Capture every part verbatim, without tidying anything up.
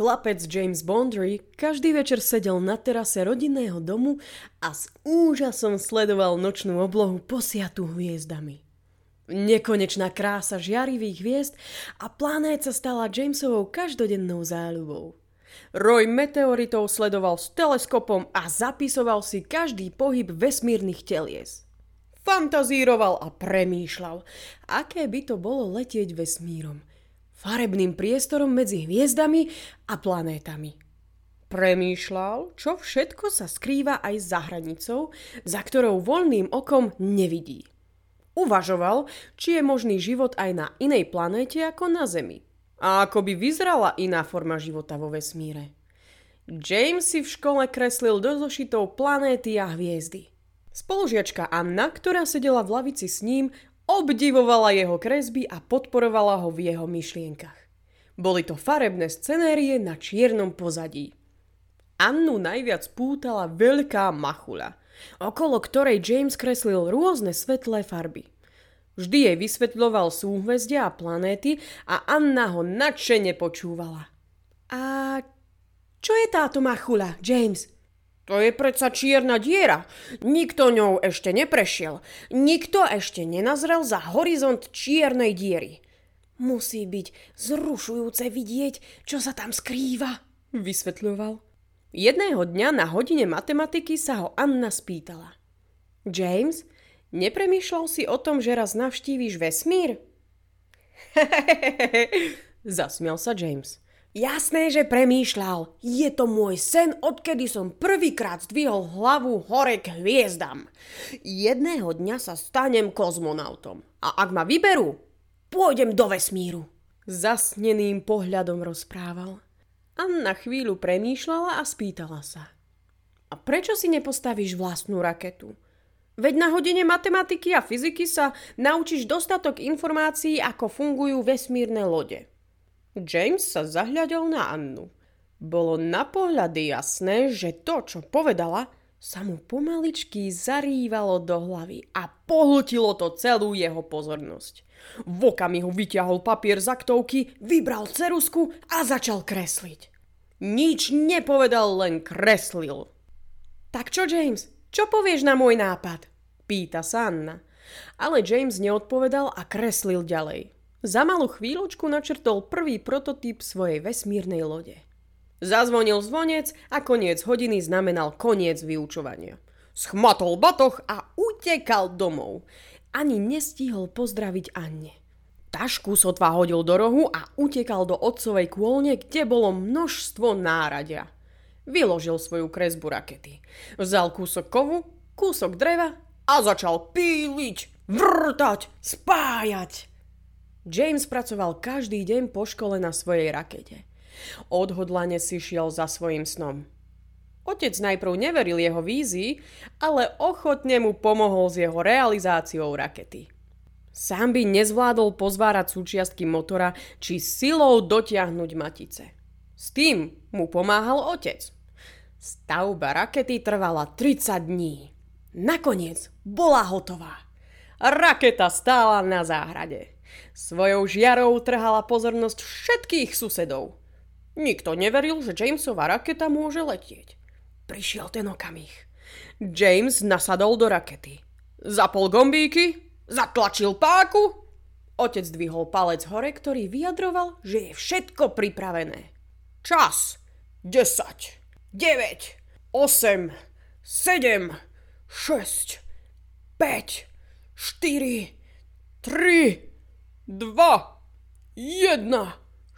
Chlapec James Bondry každý večer sedel na terase rodinného domu a s úžasom sledoval nočnú oblohu posiatú hviezdami. Nekonečná krása žiarivých hviezd a planéta stala Jamesovou každodennou záľubou. Roj meteoritov sledoval s teleskopom a zapisoval si každý pohyb vesmírnych telies. Fantazíroval a premýšľal, aké by to bolo letieť vesmírom, farebným priestorom medzi hviezdami a planétami. Premýšľal, čo všetko sa skrýva aj za hranicou, za ktorou voľným okom nevidí. Uvažoval, či je možný život aj na inej planéte ako na Zemi. A ako by vyzerala iná forma života vo vesmíre. James si v škole kreslil do zošitov planéty a hviezdy. Spolužiačka Anna, ktorá sedela v lavici s ním, obdivovala jeho kresby a podporovala ho v jeho myšlienkach. Boli to farebné scenérie na čiernom pozadí. Annu najviac pútala veľká machuľa, okolo ktorej James kreslil rôzne svetlé farby. Vždy jej vysvetľoval súhvezdia a planéty a Anna ho nadšene počúvala. A čo je táto machuľa, James? To je predsa čierna diera. Nikto ňou ešte neprešiel. Nikto ešte nenazrel za horizont čiernej diery. Musí byť zrušujúce vidieť, čo sa tam skrýva, vysvetľoval. Jedného dňa na hodine matematiky sa ho Anna spýtala. James, nepremýšľal si o tom, že raz navštívíš vesmír? Zasmial sa James. Jasné, že premýšľal. Je to môj sen, odkedy som prvýkrát zdvihol hlavu hore k hviezdam. Jedného dňa sa stanem kozmonautom. A ak ma vyberú, pôjdem do vesmíru. Zasneným pohľadom rozprával. Anna chvíľu premýšľala a spýtala sa. A prečo si nepostavíš vlastnú raketu? Veď na hodine matematiky a fyziky sa naučíš dostatok informácií, ako fungujú vesmírne lode. James sa zahľadol na Annu. Bolo na pohľady jasné, že to, čo povedala, sa mu pomaličky zarývalo do hlavy a pohltilo to celú jeho pozornosť. V okamihu vyťahol papier z aktovky, vybral ceruzku a začal kresliť. Nič nepovedal, len kreslil. Tak čo, James? Čo povieš na môj nápad? Pýta sa Anna. Ale James neodpovedal a kreslil ďalej. Za malú chvíľočku načrtol prvý prototyp svojej vesmírnej lode. Zazvonil zvonec a koniec hodiny znamenal koniec vyučovania. Schmatol batoh a utekal domov. Ani nestihol pozdraviť Anne. Tašku sotva hodil do rohu a utekal do otcovej kôlne, kde bolo množstvo náradia. Vyložil svoju kresbu rakety. Vzal kúsok kovu, kúsok dreva a začal píliť, vrtať, spájať. James pracoval každý deň po škole na svojej rakete. Odhodlane si šiel za svojím snom. Otec najprv neveril jeho vízii, ale ochotne mu pomohol s jeho realizáciou rakety. Sám by nezvládol pozvárať súčiastky motora či silou dotiahnuť matice. S tým mu pomáhal otec. Stavba rakety trvala tridsať dní. Nakoniec bola hotová. Raketa stála na záhrade. Svojou žiarou trhala pozornosť všetkých susedov. Nikto neveril, že Jamesova raketa môže letieť. Prišiel ten okamih. James nasadol do rakety. Zapol gombíky, zatlačil páku. Otec dvihol palec hore, ktorý vyjadroval, že je všetko pripravené. Čas. desať, deväť, osem, sedem, šesť, päť, štyri, tri, dva, jedna,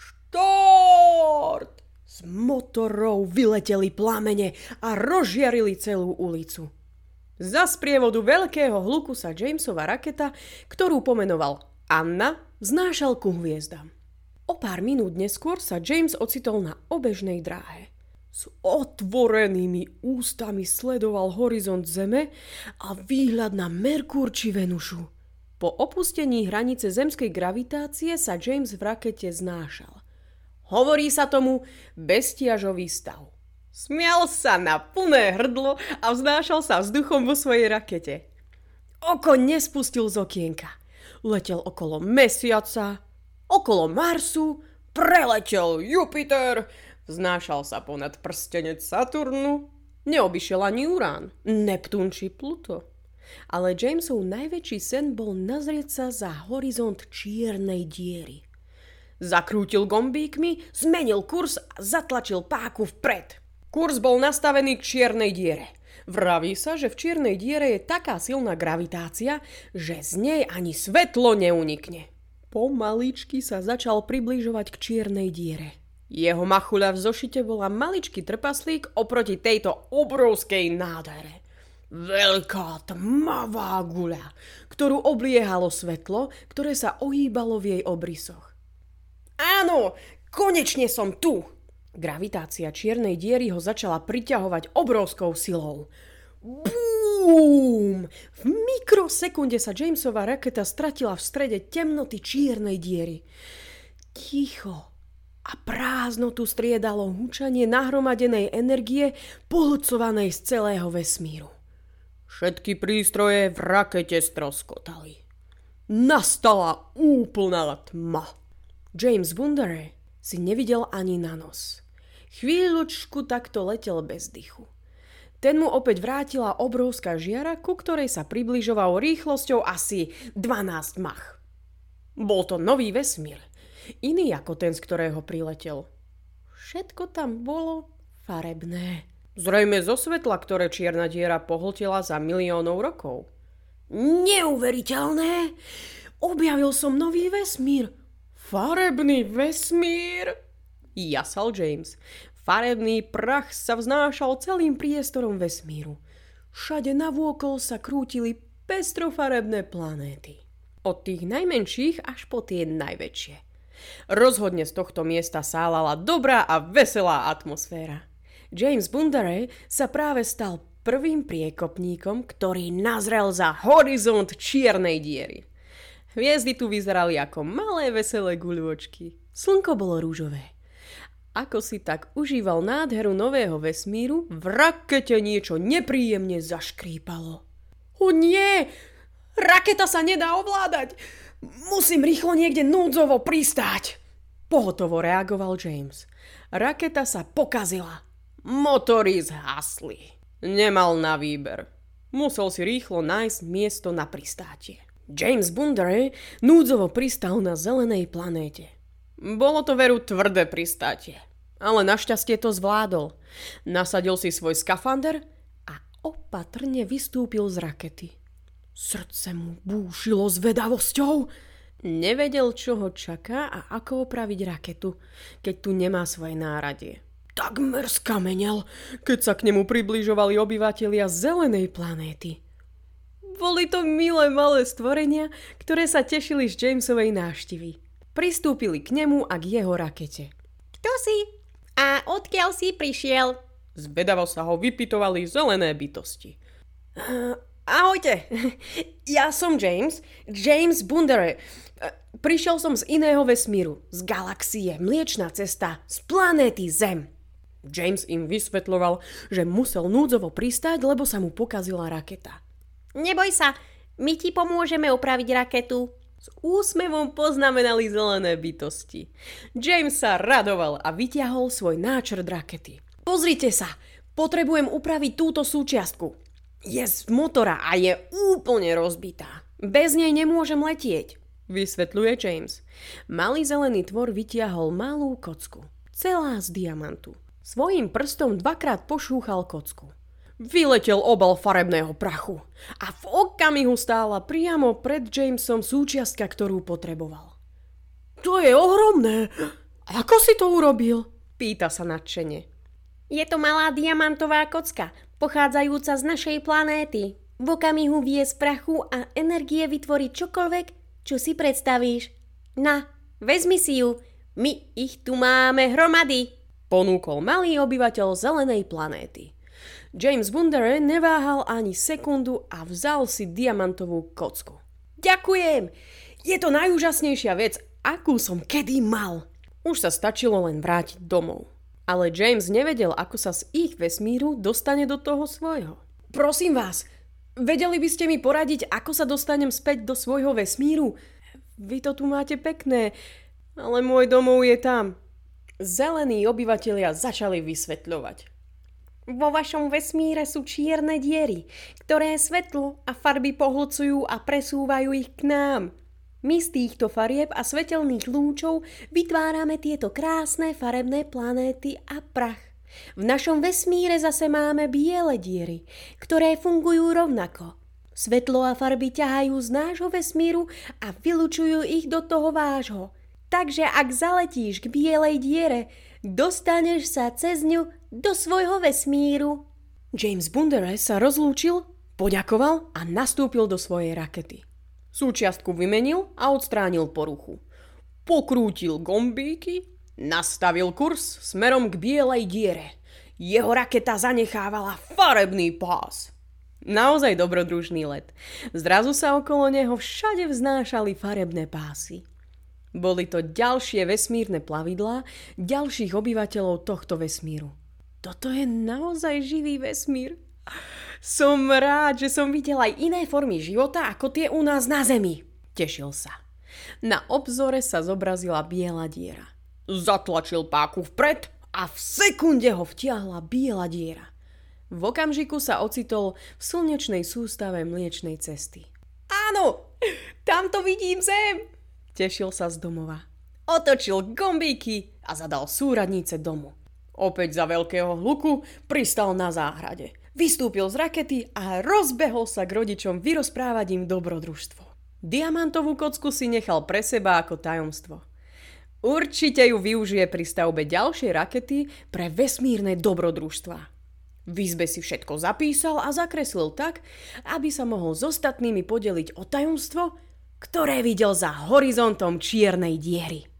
štart! Z motorov vyleteli plamene a rozžiarili celú ulicu. Za sprievodu veľkého hluku sa Jamesova raketa, ktorú pomenoval Anna, vznášal ku hviezdam. O pár minút neskôr sa James ocitol na obežnej dráhe. S otvorenými ústami sledoval horizont Zeme a výhľad na Merkúr či Venušu. Po opustení hranice zemskej gravitácie sa James v rakete znášal. Hovorí sa tomu bezťažový stav. Smial sa na plné hrdlo a vznášal sa vzduchom vo svojej rakete. Oko nespustil z okienka. Letel okolo Mesiaca, okolo Marsu, preletel Jupiter, Vznášal sa ponad prstenec Saturnu, neobyšiel ani Urán, Neptún či Pluto. Ale Jamesov najväčší sen bol nazrieť sa za horizont čiernej diery. Zakrútil gombíkmi, zmenil kurz a zatlačil páku vpred. Kurz bol nastavený k čiernej diere. Vraví sa, že v čiernej diere je taká silná gravitácia, že z nej ani svetlo neunikne. Pomaličky sa začal približovať k čiernej diere. Jeho machuľa v zošite bola maličký trpaslík oproti tejto obrovskej nádhere. Veľká tmavá guľa, ktorú obliehalo svetlo, ktoré sa ohýbalo v jej obrysoch. Áno, konečne som tu! Gravitácia čiernej diery ho začala priťahovať obrovskou silou. Búm! V mikrosekunde sa Jamesova raketa stratila v strede temnoty čiernej diery. Ticho a prázdnotu striedalo hučanie nahromadenej energie pohlcovanej z celého vesmíru. Všetky prístroje v rakete stroskotali. Nastala úplná tma. James Wondere si nevidel ani na nos. Chvíľučku takto letel bez dychu. Ten mu opäť vrátila obrovská žiara, ku ktorej sa približoval rýchlosťou asi dvanásť mach. Bol to nový vesmír, iný ako ten, z ktorého priletel. Všetko tam bolo farebné. Zrejme zo svetla, ktoré čierna diera pohltila za miliónov rokov. Neuveriteľné! Objavil som nový vesmír. Farebný vesmír! Jasal James. Farebný prach sa vznášal celým priestorom vesmíru. Všade navôkol sa krútili pestrofarebné planéty. Od tých najmenších až po tie najväčšie. Rozhodne z tohto miesta sálala dobrá a veselá atmosféra. James Wondere sa práve stal prvým priekopníkom, ktorý nazrel za horizont čiernej diery. Hviezdy tu vyzerali ako malé veselé guľôčky. Slnko bolo rúžové. Ako si tak užíval nádheru nového vesmíru, v rakete niečo nepríjemne zaškrípalo. O nie! Raketa sa nedá ovládať! Musím rýchlo niekde núdzovo pristáť! Pohotovo reagoval James. Raketa sa pokazila. Motory zhasli. Nemal na výber. Musel si rýchlo nájsť miesto na pristátie. James Wondere núdzovo pristal na zelenej planéte. Bolo to veru tvrdé pristátie, ale našťastie to zvládol. Nasadil si svoj skafander a opatrne vystúpil z rakety. Srdce mu búšilo zvedavosťou. Nevedel, čo ho čaká a ako opraviť raketu, keď tu nemá svoje náradie. Takmer skamenel, keď sa k nemu približovali obyvatelia zelenej planéty. Boli to milé malé stvorenia, ktoré sa tešili z Jamesovej návštevy. Pristúpili k nemu a k jeho rakete. Kto si? A odkiaľ si prišiel? Zvedavo sa ho vypytovali zelené bytosti. Uh, ahojte, ja som James, James Wondere. Uh, prišiel som z iného vesmíru, z galaxie Mliečna cesta, z planéty Zem. James im vysvetľoval, že musel núdzovo pristáť, lebo sa mu pokazila raketa. Neboj sa, my ti pomôžeme opraviť raketu. S úsmevom poznamenali zelené bytosti. James sa radoval a vyťahol svoj náčrt rakety. Pozrite sa, potrebujem upraviť túto súčiastku. Je z motora a je úplne rozbitá. Bez nej nemôžem letieť, vysvetľuje James. Malý zelený tvor vytiahol malú kocku, celá z diamantu. Svojím prstom dvakrát pošúchal kocku. Vyletel obal farebného prachu a v okamihu stála priamo pred Jamesom súčiastka, ktorú potreboval. To je ohromné! Ako si to urobil? Pýta sa nadšene. Je to malá diamantová kocka, pochádzajúca z našej planéty. V okamihu vie z prachu a energie vytvoriť čokoľvek, čo si predstavíš. Na, vezmi si ju, my ich tu máme hromady, ponúkol malý obyvateľ zelenej planéty. James Wondere neváhal ani sekundu a vzal si diamantovú kocku. Ďakujem! Je to najúžasnejšia vec, akú som kedy mal. Už sa stačilo len vrátiť domov. Ale James nevedel, ako sa z ich vesmíru dostane do toho svojho. Prosím vás, vedeli by ste mi poradiť, ako sa dostanem späť do svojho vesmíru? Vy to tu máte pekné, ale môj domov je tam. Zelení obyvatelia začali vysvetľovať. Vo vašom vesmíre sú čierne diery, ktoré svetlo a farby pohľcujú a presúvajú ich k nám. My z týchto farieb a svetelných lúčov vytvárame tieto krásne farebné planéty a prach. V našom vesmíre zase máme biele diery, ktoré fungujú rovnako. Svetlo a farby ťahajú z nášho vesmíru a vylučujú ich do toho vášho. Takže ak zaletíš k bielej diere, dostaneš sa cez ňu do svojho vesmíru. James Bundere sa rozlúčil, poďakoval a nastúpil do svojej rakety. Súčiastku vymenil a odstránil poruchu. Pokrútil gombíky, nastavil kurz smerom k bielej diere. Jeho raketa zanechávala farebný pás. Naozaj dobrodružný let. Zrazu sa okolo neho všade vznášali farebné pásy. Boli to ďalšie vesmírne plavidlá ďalších obyvateľov tohto vesmíru. Toto je naozaj živý vesmír. Som rád, že som videl aj iné formy života ako tie u nás na Zemi. Tešil sa. Na obzore sa zobrazila biela diera. Zatlačil páku vpred a v sekunde ho vtiahla biela diera. V okamžiku sa ocitol v slnečnej sústave Mliečnej cesty. Áno, tamto vidím Zem, tešil sa z domova. Otočil gombíky a zadal súradnice domu. Opäť za veľkého hluku pristal na záhrade. Vystúpil z rakety a rozbehol sa k rodičom vyrozprávať im dobrodružstvo. Diamantovú kocku si nechal pre seba ako tajomstvo. Určite ju využije pri stavbe ďalšej rakety pre vesmírne dobrodružstva. V izbe si všetko zapísal a zakreslil tak, aby sa mohol s ostatnými podeliť o tajomstvo, ktoré videl za horizontom čiernej diery.